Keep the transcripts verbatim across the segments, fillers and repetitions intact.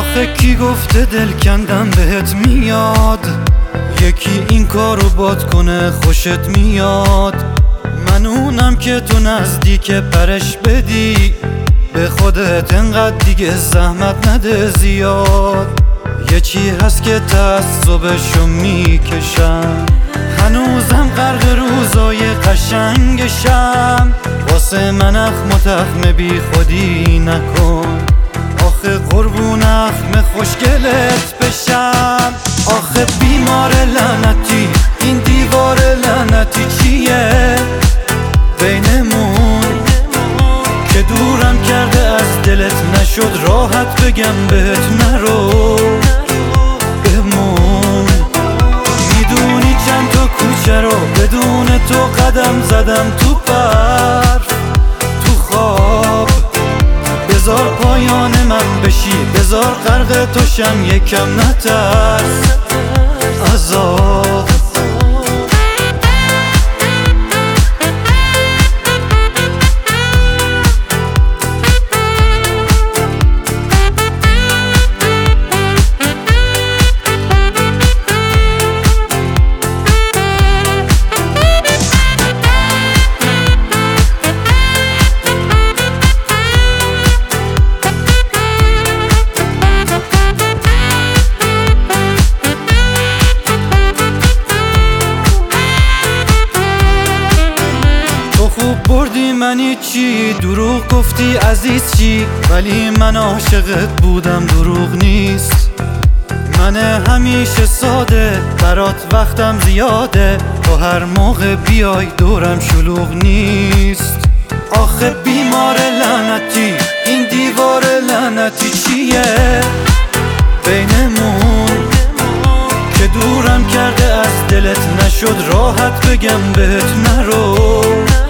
آخه کی گفته دل کندن بهت میاد؟ یکی این کارو باد کنه خوشت میاد. من اونم که تو نزدیک پرش بدی، به خودت انقدر دیگه زحمت نده زیاد. یه چی هست که تعصبشو میکشم، هنوزم غرق روزای قشنگشم. واسه من اخم و تخم بی خودی نکن، آخه قربون اخم خوشگلت بشم. آخه بیمار لعنتی این دیوار لعنتی چیه بینمون که دورم کرده از دلت؟ نشد راحت بگم بهت نرو بمون. میدونی چند تا کوچه رو بدون تو قدم زدم تو برف تو خواب. بذار پایان من بشی، بذار غرق توشم، یکم نترس عذاب. خوب بردی منی چی، دروغ گفتی عزیز چی، ولی من عاشقت بودم دروغ نیست. من همیشه ساده برات وقتم زیاده، تو هر موقع بیای دورم شلوغ نیست. آخه بیمار لعنتی این دیوار لعنتی چیه بینمون که دورم کرده از دلت؟ نشد راحت بگم بهت نرو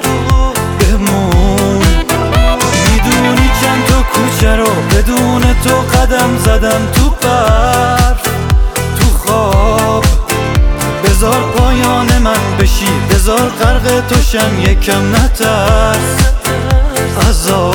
بمون. میدونی چند تا کوچه رو بدون تو قدم زدم تو برف تو خواب. بذار پایان من بشی، بذار غرق توشم، یکم نترس عذاب.